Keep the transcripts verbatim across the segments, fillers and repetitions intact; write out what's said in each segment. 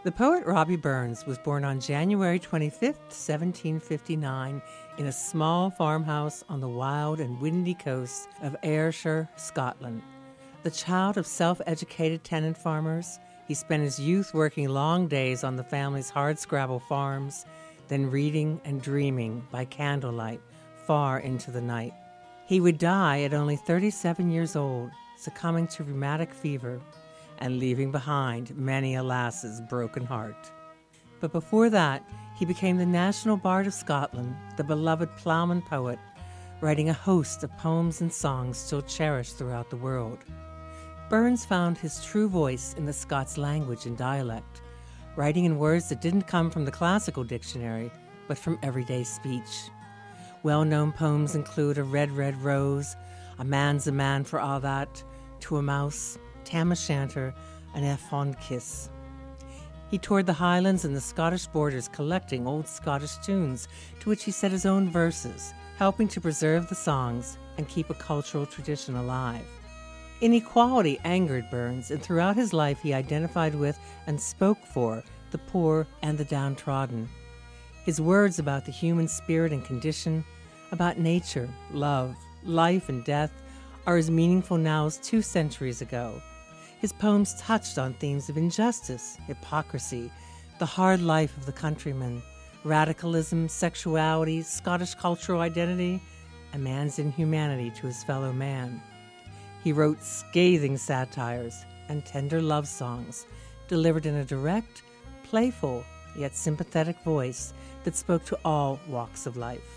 The poet Robbie Burns was born on January twenty-fifth, seventeen fifty-nine, in a small farmhouse on the wild and windy coast of Ayrshire, Scotland. The child of self-educated tenant farmers, he spent his youth working long days on the family's hardscrabble farms, then reading and dreaming by candlelight far into the night. He would die at only thirty-seven years old, succumbing to rheumatic fever and leaving behind many a lass's broken heart. But before that, he became the national bard of Scotland, the beloved ploughman poet, writing a host of poems and songs still cherished throughout the world. Burns found his true voice in the Scots language and dialect, writing in words that didn't come from the classical dictionary, but from everyday speech. Well-known poems include A Red, Red Rose, A Man's a Man for All That, To a Mouse, Tam O'Shanter, and A Fond Kiss. He toured the Highlands and the Scottish borders collecting old Scottish tunes to which he set his own verses, helping to preserve the songs and keep a cultural tradition alive. Inequality angered Burns, and throughout his life he identified with and spoke for the poor and the downtrodden. His words about the human spirit and condition, about nature, love, life, and death are as meaningful now as two centuries ago. His poems touched on themes of injustice, hypocrisy, the hard life of the countryman, radicalism, sexuality, Scottish cultural identity, and man's inhumanity to his fellow man. He wrote scathing satires and tender love songs, delivered in a direct, playful, yet sympathetic voice that spoke to all walks of life.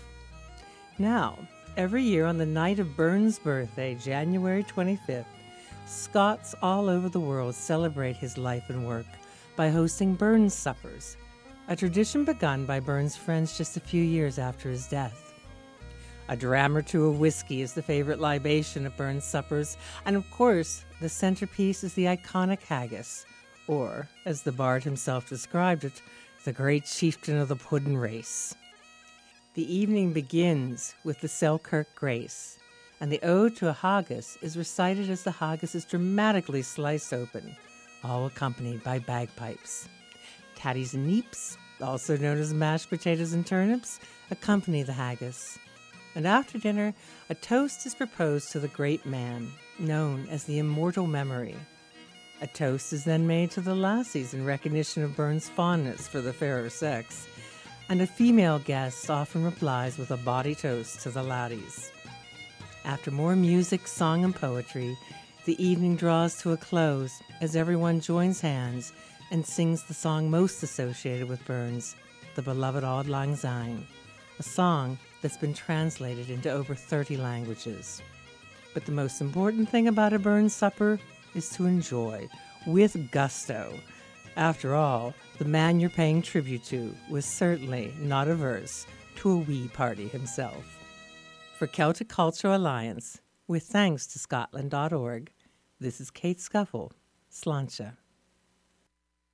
Now, every year on the night of Burns' birthday, January twenty-fifth, Scots all over the world celebrate his life and work by hosting Burns Suppers, a tradition begun by Burns' friends just a few years after his death. A dram or two of whiskey is the favorite libation at Burns Suppers, and of course, the centerpiece is the iconic haggis, or, as the bard himself described it, the great chieftain of the puddin' race. The evening begins with the Selkirk Grace, and the ode to a haggis is recited as the haggis is dramatically sliced open, all accompanied by bagpipes. Tatties and neeps, also known as mashed potatoes and turnips, accompany the haggis. And after dinner, a toast is proposed to the great man, known as the Immortal Memory. A toast is then made to the lassies in recognition of Burns' fondness for the fairer sex, and a female guest often replies with a bawdy toast to the laddies. After more music, song, and poetry, the evening draws to a close as everyone joins hands and sings the song most associated with Burns, the beloved Auld Lang Syne, a song that's been translated into over thirty languages. But the most important thing about a Burns supper is to enjoy, with gusto. After all, the man you're paying tribute to was certainly not averse to a wee party himself. For Celtic Cultural Alliance, with thanks to Scotland dot org, this is Kate Scuffle, Sláinte.